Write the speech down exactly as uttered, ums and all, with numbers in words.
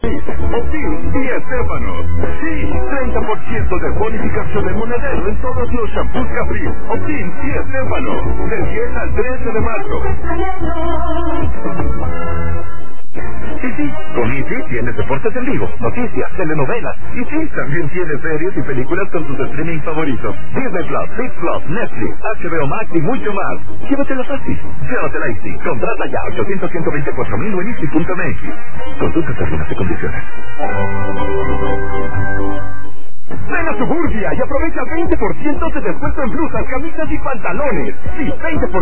Optim y Estéfanos. Sí, treinta por ciento de bonificación de monedero en todos los shampoos Caprice, Optim y Estéfanos. Del diez al trece de marzo. Y sí, con Easy tienes deportes en vivo, noticias, telenovelas. Y sí, también tienes series y películas con tus streaming favoritos. Disney Plus, Six Plus, Netflix, H B O Max y mucho más. Llévatela fácil. Llévatela Easy. Contrata ya ochocientos, ciento veinticuatro mil en easy punto m x. Consulta términos y condiciones. Ven a Suburbia y aprovecha veinte por ciento de descuento en blusas, camisas y pantalones. Sí, veinte por ciento.